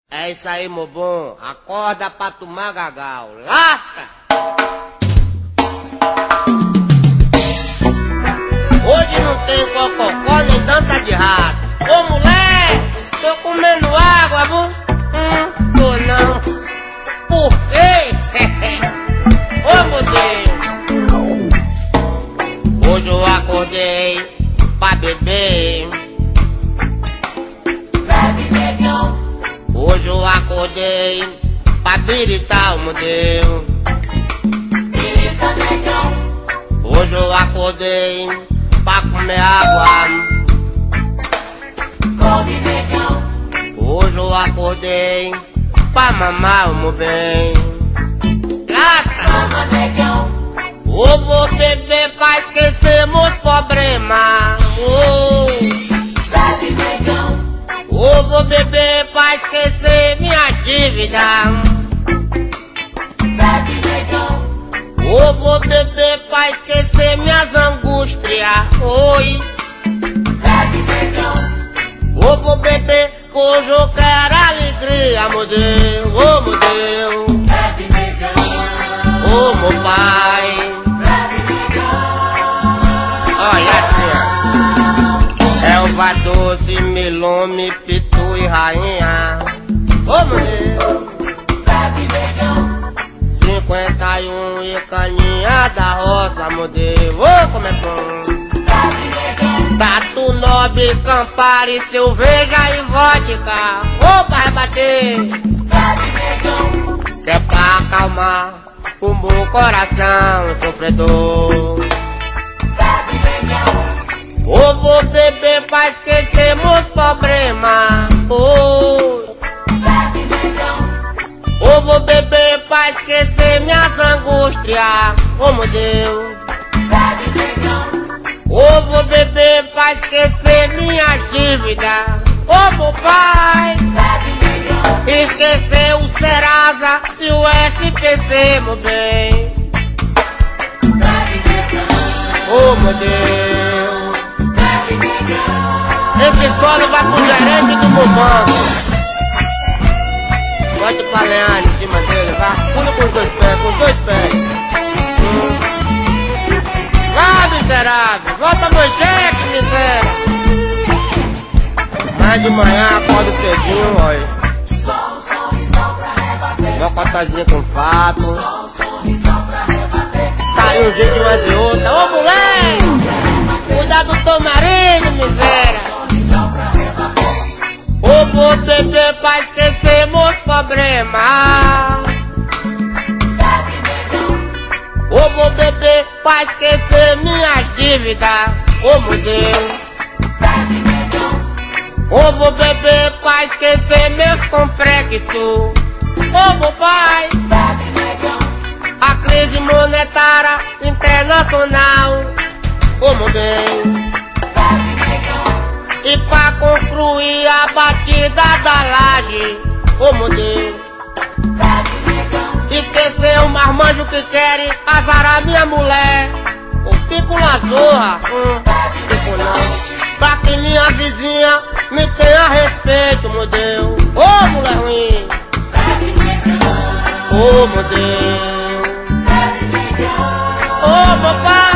É isso aí, meu bom. Acorda pra tomar gagal. Lasca! Hoje não tem cococó nem dança de rato. Ô mulher, tô comendo água, viu? Tô não. Por quê? Ô meu Deus. Hoje eu acordei pra beber. Hoje eu acordei pra biritar o modelo. Hoje eu acordei pra comer água. Hoje eu acordei pra mamar o meu bem. Eu vou beber pra esquecer meus problemas. Eu vou beber pra esquecer minha dívida. Eu vou beber pra esquecer minhas angústias. Oi. Eu vou beber que hoje eu quero alegria, meu Deus. Oh, meu Deus. Oh, meu pai. Olha, Elva doce, milome, pitu e rainha. Oh, meu Deus. 51 e caninha da roça, meu Deus. Oh, como é bom. Tatu nobre, Campari, cerveja e vodka. Oh, pra rebater. Que é pra acalmar o meu coração sofredor. Eu vou beber pra esquecer meus problemas. Oh. Eu vou beber pra esquecer minhas angústias. Oh, meu Deus. Eu vou beber pra esquecer minhas dívidas. Oh, meu pai. Esquecer o Serasa e o SPC, meu bem. Oh, meu Deus. Esse solo vai pro gerente do meu banco. Pode palear em cima dele, vá. Pula com os dois pés, Vá, miserável, volta meu cheque, miséria. Mas de manhã acordo cedinho, olha. Uma cotadinha com fato. Caiu um jeito mais de outra. Ô mulher, cuida do teu marido, miséria. Eu vou beber pra esquecer meus problemas. Eu vou beber pra esquecer minhas dívidas. Oh, meu Deus. Eu vou beber pra esquecer meus complexos. Oh, meu pai. A crise monetária internacional. Oh, meu bem. E pra concluir a batida da laje. Oh, meu Deus. Esquecer o marmanjo que querem azarar minha mulher. O pico na zorra. Pico não. Pra que minha vizinha me tenha respeito, meu Deus. Oh, mulher ruim. Oh, meu Deus. Oh, papai.